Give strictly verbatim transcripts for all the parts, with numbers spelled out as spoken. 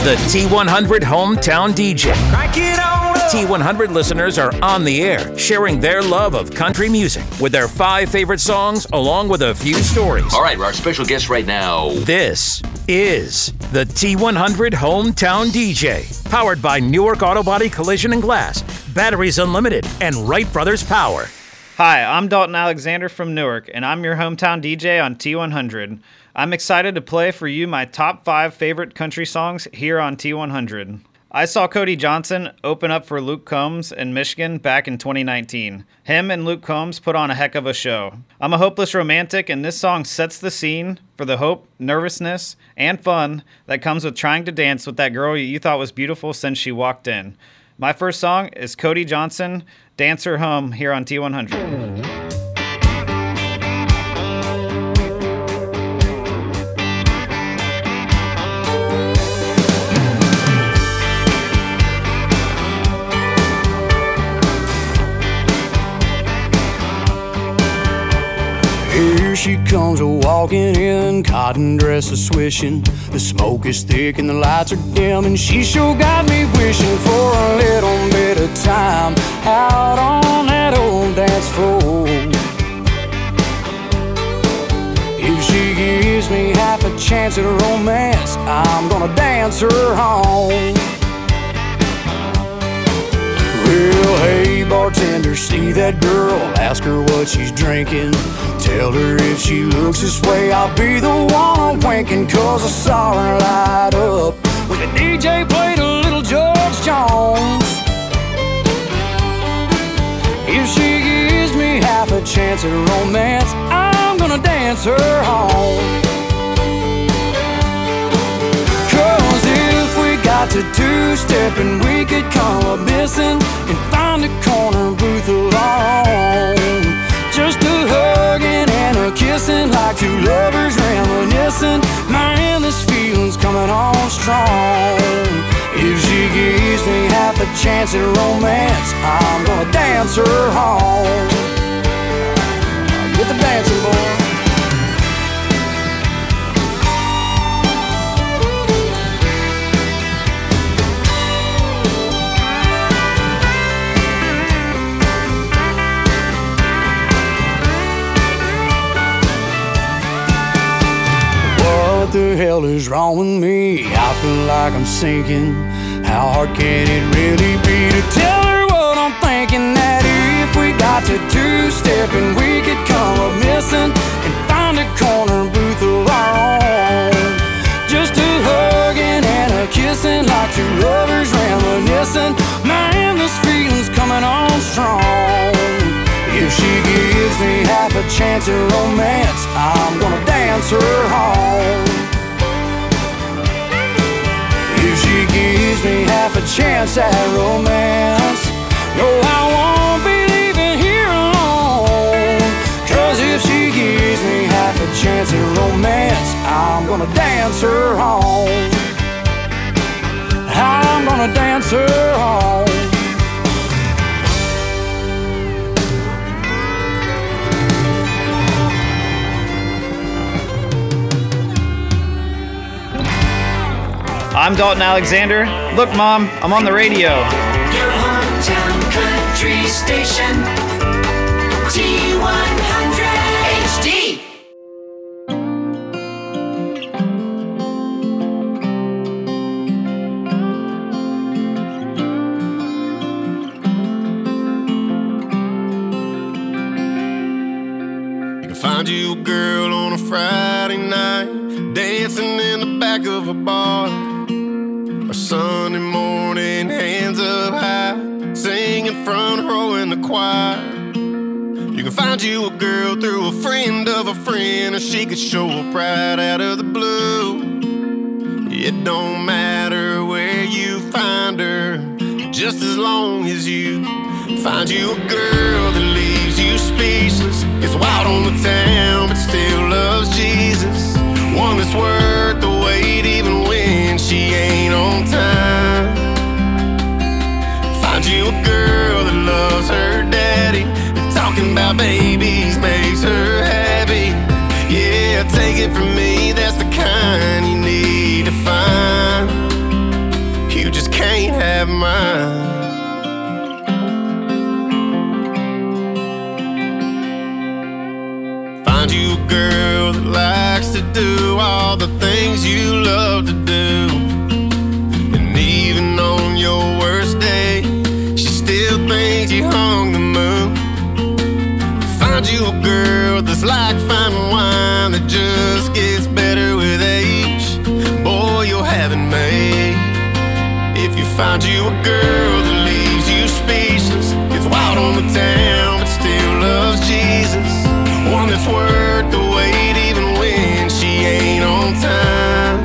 the T one hundred Hometown D J. T one hundred listeners are on the air, sharing their love of country music with their five favorite songs, along with a few stories. All right, our special guest right now. This is the T one hundred Hometown D J, powered by Newark Auto Body Collision and Glass, Batteries Unlimited, and Wright Brothers Power. Hi, I'm Dalton Alexander from Newark, and I'm your hometown D J on T one hundred. I'm excited to play for you my top five favorite country songs here on T one hundred. I saw Cody Johnson open up for Luke Combs in Michigan back in twenty nineteen. Him and Luke Combs put on a heck of a show. I'm a hopeless romantic, and this song sets the scene for the hope, nervousness, and fun that comes with trying to dance with that girl you thought was beautiful since she walked in. My first song is Cody Johnson, Dance Her Home, here on T one hundred. Here she comes a-walking in, cotton dress a-swishing. The smoke is thick and the lights are dim, and she sure got me wishing for a little bit of time out on that old dance floor. If she gives me half a chance at a romance, I'm gonna dance her home. Well, hey, bartender, see that girl? Ask her what she's drinking. Tell her if she looks this way, I'll be the one winking. Cause I saw her light up when the D J played a little George Jones. If she gives me half a chance at romance, I'm gonna dance her home. Cause if we got to two-stepping, we could come up missing and find a corner booth alone. Just a hugging and a kissing like two lovers reminiscing. Man, this feeling's coming on strong. If she gives me half a chance at romance, I'm gonna dance her home. Get the dancing, boy. What the hell is wrong with me? I feel like I'm sinking. How hard can it really be to tell her what I'm thinking? That if we got to two-stepping, we could come up missing and find a corner booth of our own. Just a hugging and a kissing like two lovers reminiscing. Man, this feeling's coming on strong. If she gives me half a chance at romance, I'm gonna dance her home. If she gives me half a chance at romance, no, I won't be leaving here alone. Cause if she gives me half a chance at romance, I'm gonna dance her home. I'm gonna dance her home. I'm Dalton Alexander. Look, Mom, I'm on the radio. Your hometown country station, T one hundred H D. You can find you a girl on a Friday night, dancing in the back of a bar. Or Sunday morning, hands up high, singing front row in the choir. You can find you a girl through a friend of a friend, or she could show up right out of the blue. It don't matter where you find her, just as long as you find you a girl that leaves you speechless, gets wild on the town but still loves Jesus. One that's worth the wait even when she ain't on time. Find you a girl that loves her daddy, and talking about babies makes her happy. Yeah, take it from me, that's the kind you need to find. can't have mine. Find you a girl that likes to do all the things you love to do. And even on your worst day, she still thinks you hung the moon. Find you a girl that's like fine wine that just gets better with age. Boy, you'll have it made. If you find you a girl that leaves you speechless, gets wild on the town but still loves Jesus, one that's worth the wait even when she ain't on time.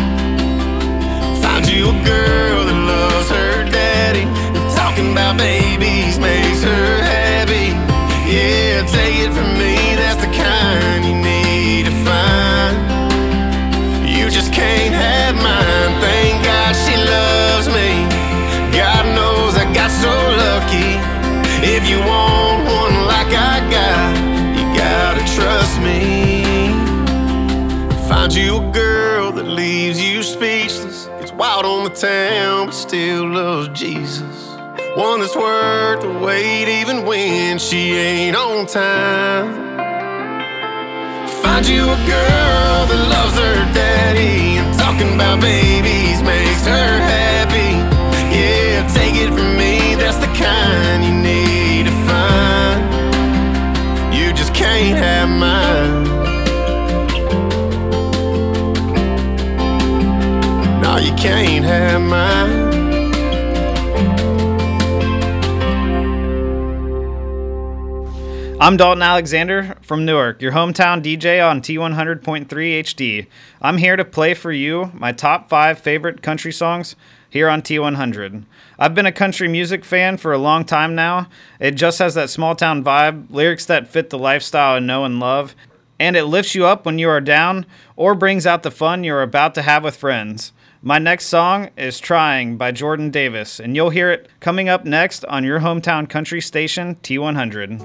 Find you a girl that loves her daddy, and talking about babies makes her happy. Yeah, take it from me, that's the kind you need to find. You just can't have mine. Thank God she loves me. God knows I got so lucky. If you want one like I got, you gotta trust me. Find you a girl that leaves you speechless, gets wild on the town but still loves Jesus, one that's worth the wait even when she ain't on time. Find you a girl that loves her daddy, and talking about babies makes her happy. Yeah, take it from me, that's the kind you need to find. You just can't have mine. No, you can't have mine. I'm Dalton Alexander from Newark, your hometown D J on T one hundred point three H D. I'm here to play for you my top five favorite country songs here on T one hundred. I've been a country music fan for a long time now. It just has that small town vibe, lyrics that fit the lifestyle I know and love, and it lifts you up when you are down or brings out the fun you're about to have with friends. My next song is Trying by Jordan Davis, and you'll hear it coming up next on your hometown country station, T one hundred.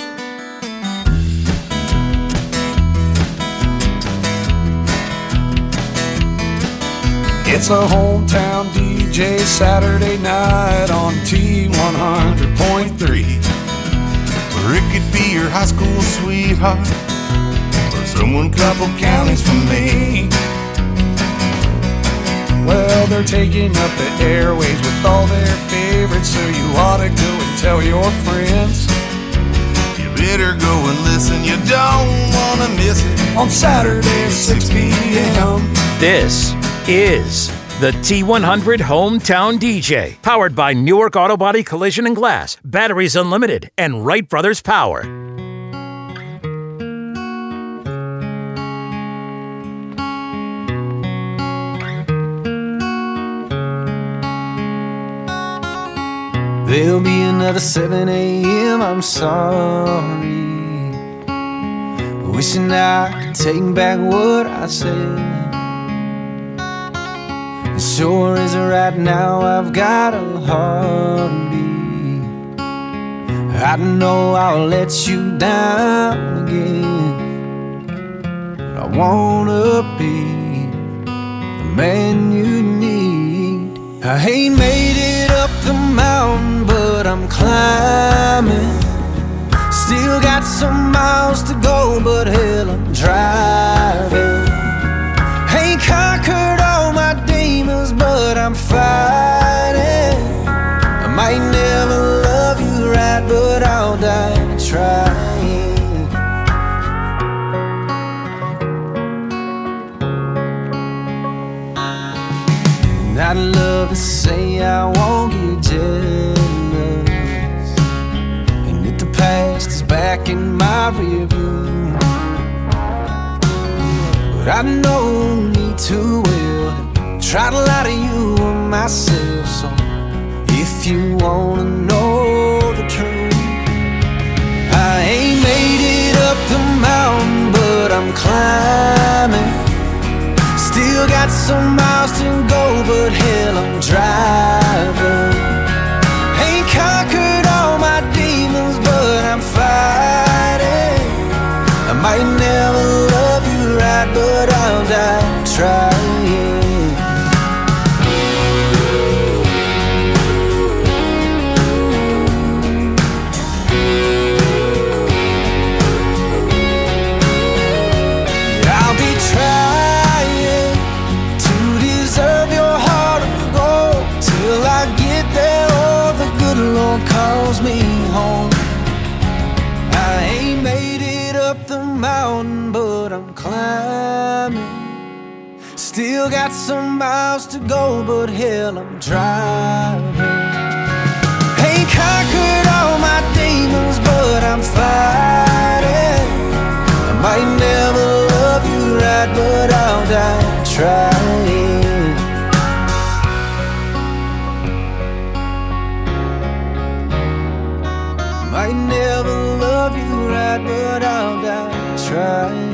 It's a hometown D J Saturday night on T one hundred point three. Or it could be your high school sweetheart, or someone couple counties from me. Well, they're taking up the airwaves with all their favorites, so you ought to go and tell your friends. You better go and listen, you don't want to miss it. On Saturday at six p.m. This is the T one hundred Hometown D J, powered by Newark Auto Body Collision and Glass, Batteries Unlimited, and Wright Brothers Power. There'll be another seven a.m., I'm sorry, wishing I could take back what I said. It sure is right now, I've got a heartbeat. I know I'll let you down again, but I wanna be the man you need. I ain't made it up the mountain, but I'm climbing. Still got some miles to go, but hell, I'm driving. Ain't conquered all my demons, but I'm fighting. I might never love you right, but I'll die trying. And I'd love to say I won't get jealous, and that the past is back in my rear view, but I know me too well. Try to lie to you and myself, so if you wanna know the truth, I ain't made it up the mountain, but I'm climbing. Still got some miles to go, but hell, I'm driving. Ain't conquered all my demons, but I'm fighting. I might never love you right, but I'll die trying. the mountain, but I'm climbing. Still got some miles to go, but hell, I'm driving. Ain't conquered all my demons, but I'm fighting. I might never love you right, but I'll die trying. Might never love you right, but I'll die trying.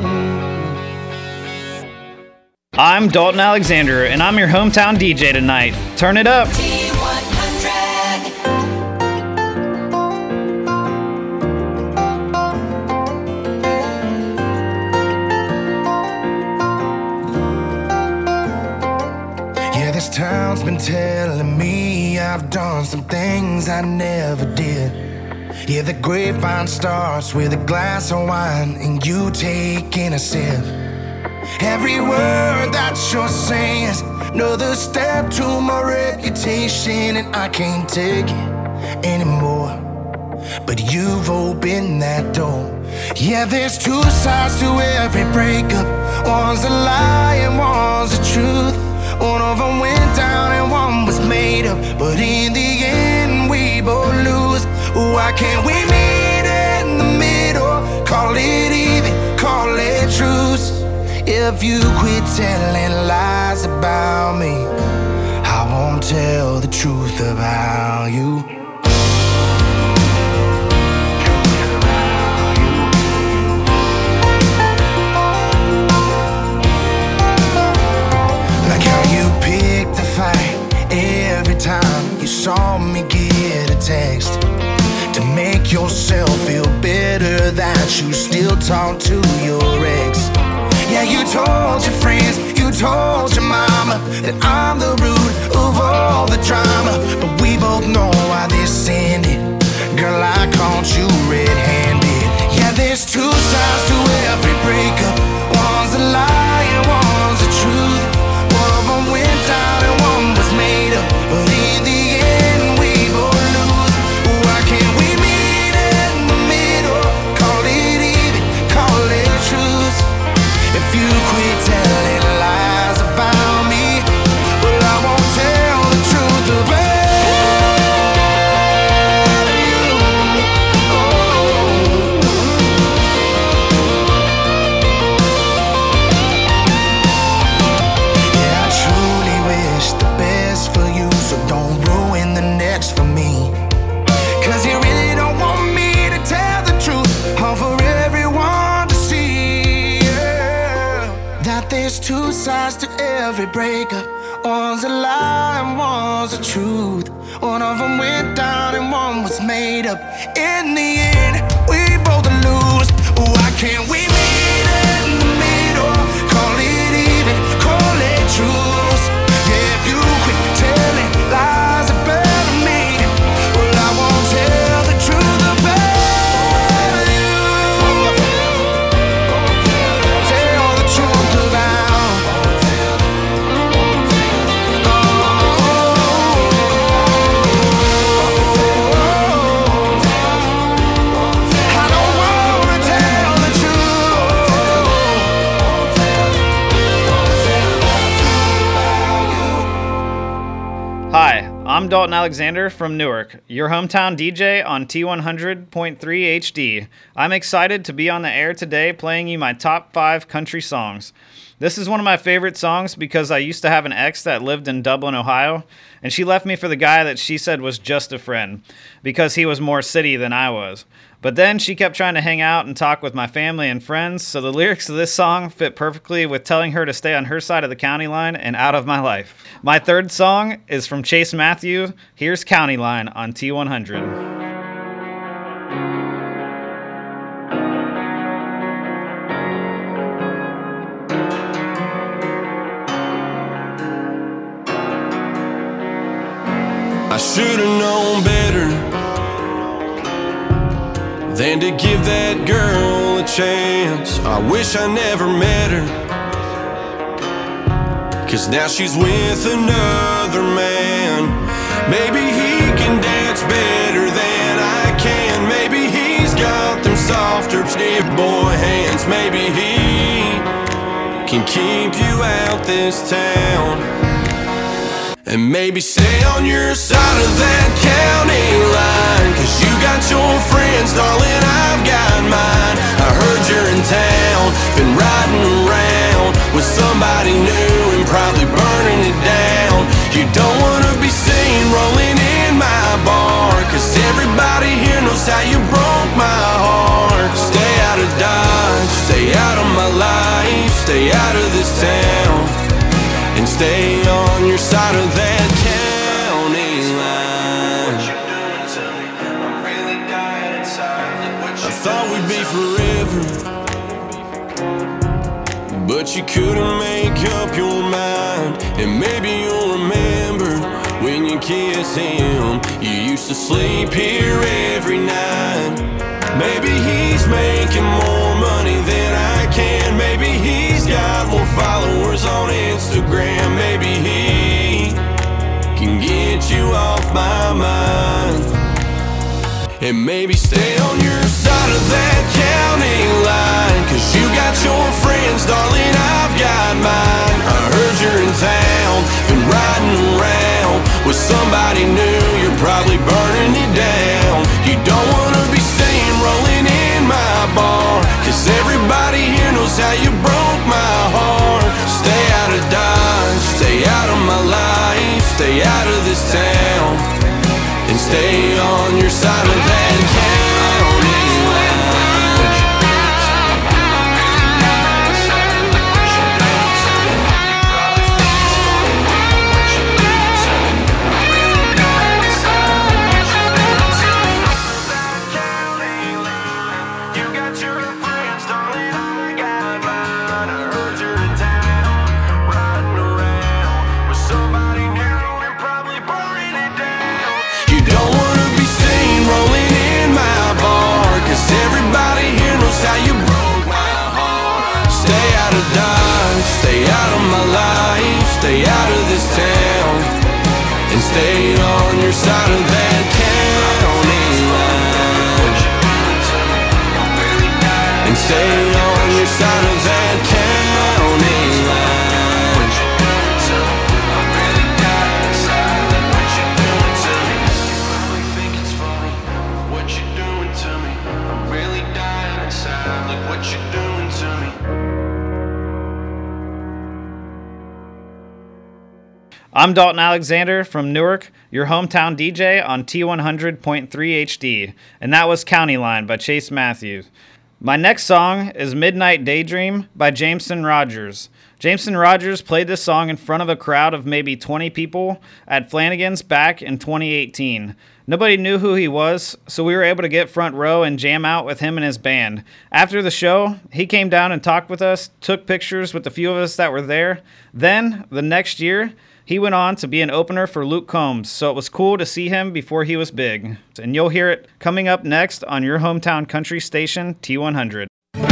I'm Dalton Alexander, and I'm your hometown D J tonight. Turn it up. T one hundred. Yeah, this town's been telling me I've done some things I never did. Yeah, the grapevine starts with a glass of wine and you taking a sip. Every word that you're saying is another step to my reputation, and I can't take it anymore. But you've opened that door. Yeah, there's two sides to every breakup. One's a lie and one's the truth. One of them went down and one was made up, but in the end we both lose. Why can't we meet in the middle? Call it even, call it truce. If you quit telling lies about me, I won't tell the truth about you. Like how you picked a fight every time you saw me get a text, to make yourself feel better that you still talk to your ex. Yeah, you told your friends, you told your mama that I'm the root of all the drama. But we both know why this ended. Girl, I caught you red-handed. Yeah, there's two sides to every breakup. One's a lie and one's the truth. One of them went down and one was made up, but in the end we both lose. Why can't we meet in the middle? Call it even, call it truth. If you quit telling lies about me, well, I won't tell the truth about you. Oh. Yeah, I truly wish the best for you, so don't ruin the next for me. Cause you really don't want me to tell the truth, all for everyone to see. That there's two sides to every breakup. One's a lie and one's the truth. One of them went down and one was made up. In the end, we both lose. Why can't we meet in the middle? Call it even, call it truth. Yeah, if you quit telling lies about me, well, I won't tell the truth about you. Tell the truth about. I don't wanna tell the truth. Hi, I'm Dalton Alexander from Newark, your hometown D J on T one hundred point three H D. I'm excited to be on the air today playing you my top five country songs. This is one of my favorite songs because I used to have an ex that lived in Dublin, Ohio, and she left me for the guy that she said was just a friend because he was more city than I was. But then she kept trying to hang out and talk with my family and friends, so the lyrics of this song fit perfectly with telling her to stay on her side of the county line and out of my life. My third song is from Chase Matthew. Here's County Line on T one hundred. I should've known better than to give that girl a chance. I wish I never met her, 'cause now she's with another man. Maybe he can dance better than I can. Maybe he's got them softer, stiff boy hands. Maybe he can keep you out this town. And maybe stay on your side of that county line, 'cause you got your friends, darling, I've got mine. I heard you're in town, been riding around with somebody new and probably burning it down. You don't wanna be seen rolling in my bar, 'cause everybody here knows how you broke my heart. Stay out of Dodge, stay out of my life, stay out of this town, and stay on your side of that county line. I thought we'd be forever, but you couldn't make up your mind. And maybe you'll remember when you kiss him, you used to sleep here every night. Maybe he's making more money than I can. Maybe he's got more followers on Instagram. Maybe he can get you off my mind. And maybe stay on your side of that county line, 'cause you got your friends, darling, I've got mine. I heard you're in town, been riding around with somebody new, you're probably burning it down. You don't wanna be seen rolling in my bar, 'cause everybody here knows how you broke my heart. Stay out of Dodge, stay out of my life, stay out of this town, and stay on your side of that county line. How you broke my heart. Stay out of Dodge, stay out of my life, stay out of this town, and stay on your side of that county line. And stay on your side of that county line. I'm Dalton Alexander from Newark, your hometown D J on T one hundred point three H D, and that was County Line by Chase Matthews. My next song is Midnight Daydream by Jameson Rogers. Jameson Rogers played this song in front of a crowd of maybe twenty people at Flanagan's back in twenty eighteen. Nobody knew who he was, so we were able to get front row and jam out with him and his band. After the show, he came down and talked with us, took pictures with the few of us that were there. Then, the next year, he went on to be an opener for Luke Combs, so it was cool to see him before he was big. And you'll hear it coming up next on your hometown country station, T one hundred.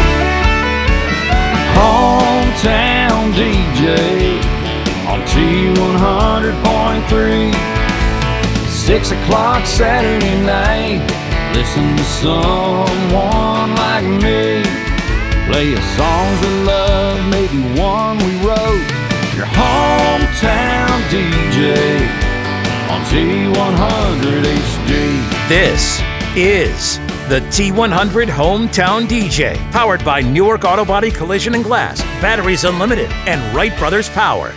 Hometown D J on T one hundred point three. Six o'clock Saturday night, listen to someone like me. Play us songs we love, maybe one we wrote. Your hometown D J on T one hundred H D. This is the T one hundred Hometown D J, powered by Newark Auto Body Collision and Glass, Batteries Unlimited, and Wright Brothers Power.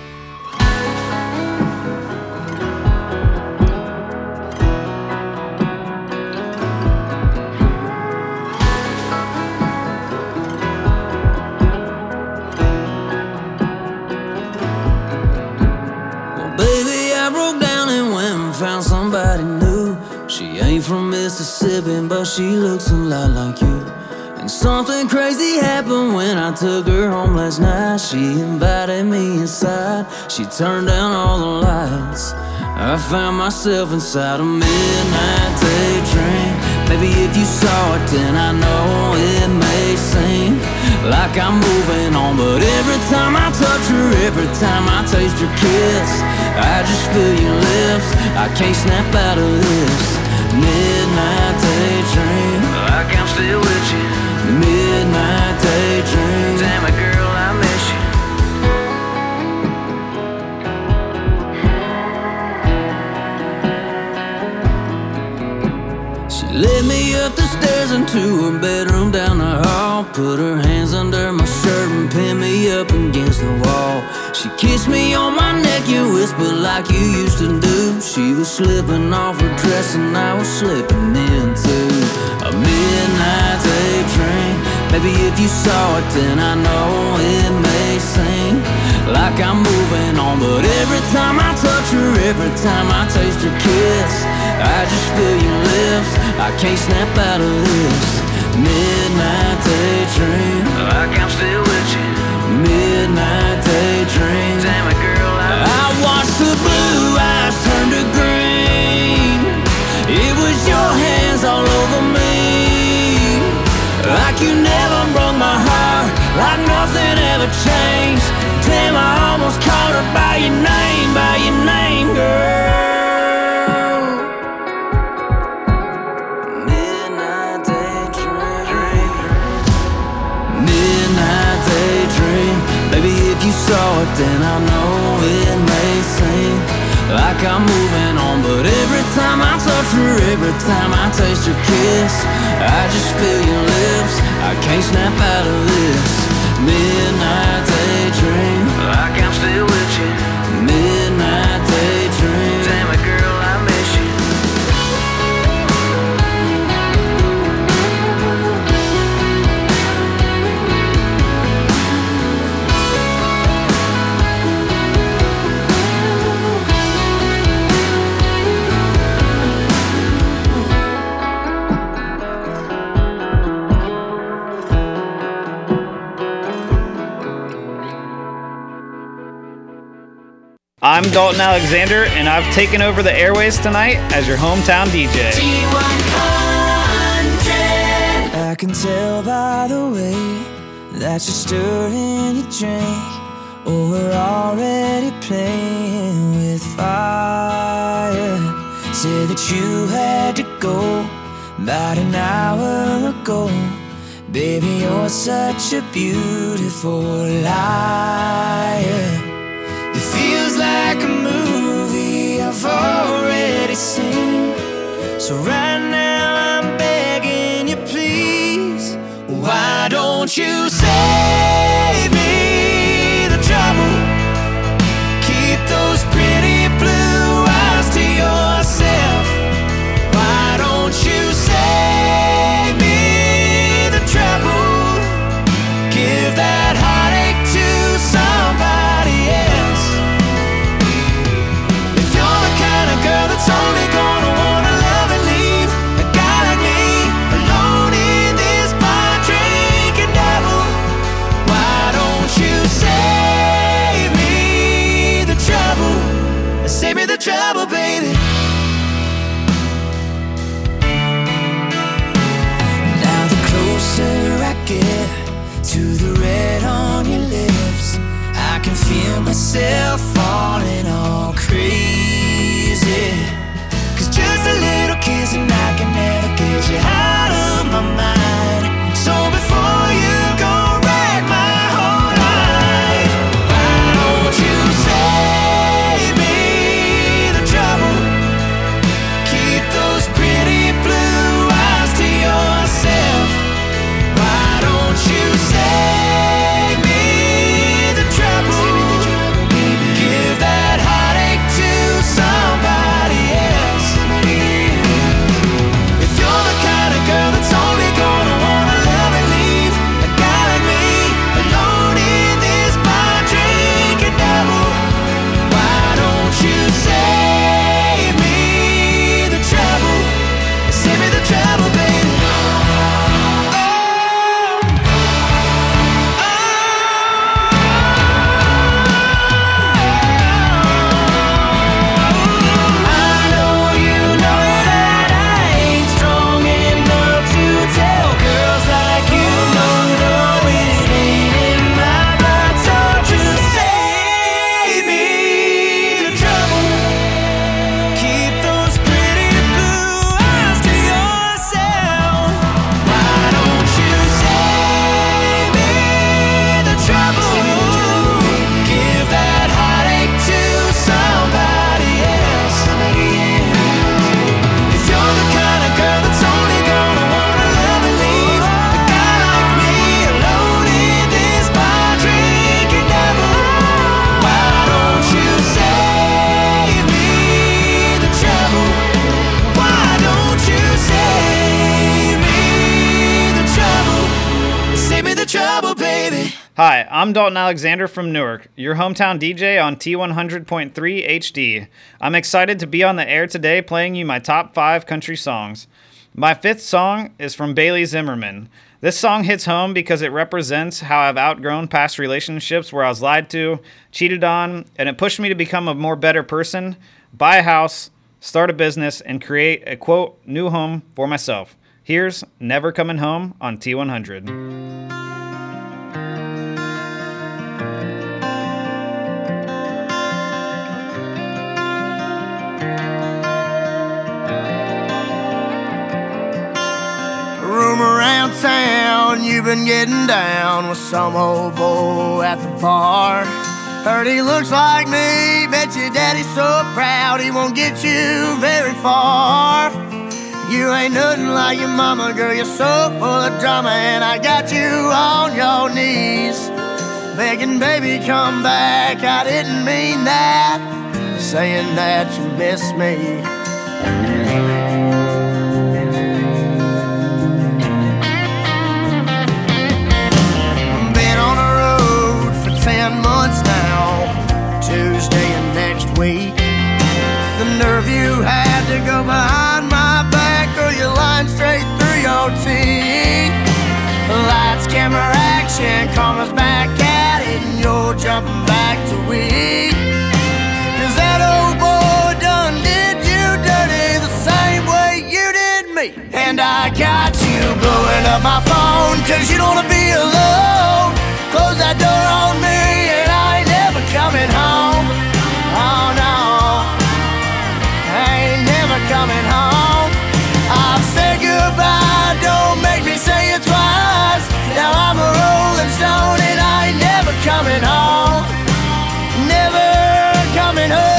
Found somebody new. She ain't from Mississippi, but she looks a lot like you. And something crazy happened when I took her home last night. She invited me inside, she turned down all the lights. I found myself inside a midnight daydream. Maybe if you saw it, then I know it may seem like I'm moving on, but every time I touch her, every time I taste her kiss, I just feel your lips, I can't snap out of this midnight daydream. I like I'm still with you. Midnight daydream. Damn it, girl, I miss you. She led me up the stairs into her bedroom down the hall. Put her hands under my shirt and pinned me up against the wall. She kissed me on my neck, you whispered like you used to do. She was slipping off her dress and I was slipping into a midnight daydream. Maybe if you saw it then I know it may seem like I'm moving on, but every time I touch her, every time I taste her kiss, I just feel your lips, I can't snap out of this midnight daydream. Like I'm still with you. Midnight daydream. Damn it, girl, I, I watched the blue eyes turn to green. It was your hands all over me, like you never broke my heart, like nothing ever changed. Damn, I almost called her by your name, by your name, girl. Midnight daydream. Midnight daydream. Baby, if you saw it, then I know it may seem like I'm moving on, but every time I touch her, every time I taste her kiss, I just feel your lips, I can't snap out of this midnight daydream. Like I'm still with you. Midnight daydream. Damn it, girl, I miss you. I'm Dalton Alexander, and I've taken over the airways tonight as your hometown D J. T one hundred. I can tell by the way that you're stirring your drink, or we're already playing with fire. Said that you had to go about an hour ago. Baby, you're such a beautiful liar. It feels like a movie I've already seen. So right now I'm begging you, please, why don't you save me the trouble? Keep those pretty blue eyes to yourself. Why don't you save me the trouble? Give that heartache to somebody else. Girl that's only gonna wanna love and leave a guy like me alone in this bar drinking double. Why don't you save me the trouble? Save me the trouble, baby. Now the closer I get to the red on your lips, I can feel myself falling all crazy. Cause just a little kiss and I can never get you out of my mind. So before you go wreck my whole life, why don't you save me the trouble? Keep those pretty blue eyes to yourself. Why don't you save me the trouble? Give Hi, I'm Dalton Alexander from Newark, your hometown D J on T one hundred point three H D. I'm excited to be on the air today playing you my top five country songs. My fifth song is from Bailey Zimmerman. This song hits home because it represents how I've outgrown past relationships where I was lied to, cheated on, and it pushed me to become a more better person, buy a house, start a business, and create a, quote, new home for myself. Here's Never Coming Home on T one hundred. Room around town, you've been getting down with some old boy at the bar. Heard he looks like me, bet your daddy's so proud he won't get you very far. You ain't nothing like your mama, girl, you're so full of drama, and I got you on your knees, begging, baby, come back. I didn't mean that, saying that you miss me. Ten months now, Tuesday and next week. The nerve you had to go behind my back, or you're lying straight through your teeth. Lights, camera, action, cameras back at it, and you're jumping back to weed. Cause that old boy done did you dirty the same way you did me. And I got you blowing up my phone, cause you don't wanna be alone. Close that door on me and I ain't never coming home. Oh no, I ain't never coming home. I've said goodbye, don't make me say it twice. Now I'm a rolling stone and I ain't never coming home. Never coming home.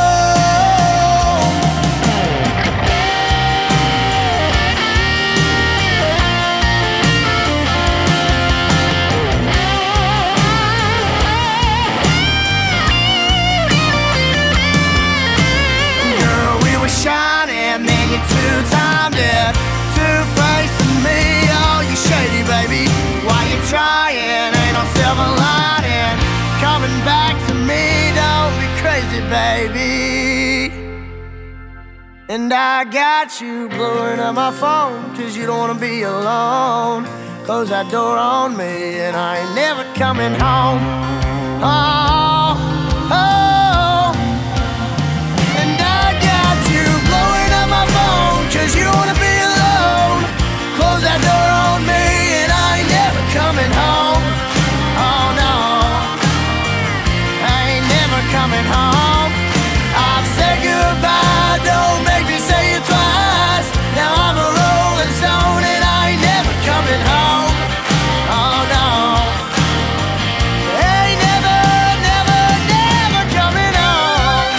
Shining, then you two-timed it, two-facing me. Oh, you shady, baby. Why you trying? Ain't no silver lining coming back to me. Don't be crazy, baby. And I got you blowing up my phone, cause you don't wanna be alone. Close that door on me and I ain't never coming home. Oh, oh. Cause you don't wanna be alone. Close that door on me and I ain't never coming home. Oh no, I ain't never coming home. I've said goodbye, don't make me say it twice. Now I'm a rolling stone and I ain't never coming home. Oh no, I ain't never, never, never coming home.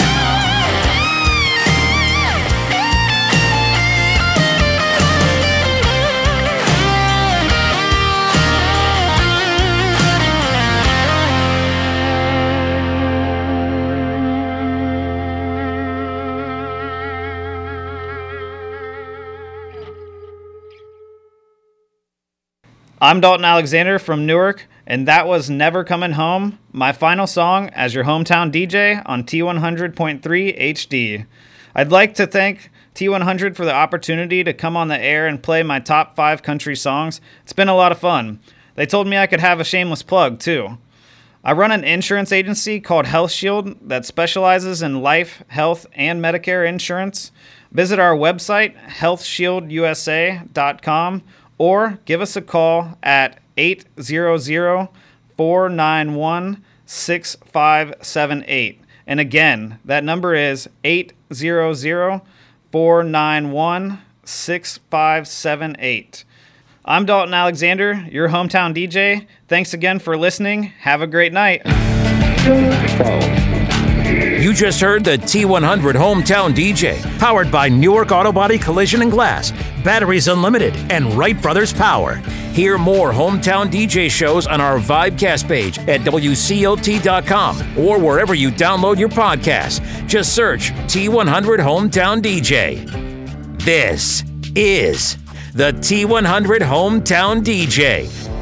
I'm Dalton Alexander from Newark, and that was Never Coming Home, my final song as your hometown D J on T one hundred point three H D. I'd like to thank T one hundred for the opportunity to come on the air and play my top five country songs. It's been a lot of fun. They told me I could have a shameless plug, too. I run an insurance agency called Health Shield that specializes in life, health, and Medicare insurance. Visit our website, health shield u s a dot com, or give us a call at eight hundred, four nine one, six five seven eight. And again, that number is eight hundred, four nine one, six five seven eight. I'm Dalton Alexander, your hometown D J. Thanks again for listening. Have a great night. You just heard the T one hundred Hometown D J, powered by Newark Auto Body Collision and Glass, Batteries Unlimited, and Wright Brothers Power. Hear more Hometown D J shows on our Vibecast page at W C O T dot com or wherever you download your podcasts. Just search T one hundred Hometown D J. This is the T one hundred Hometown D J.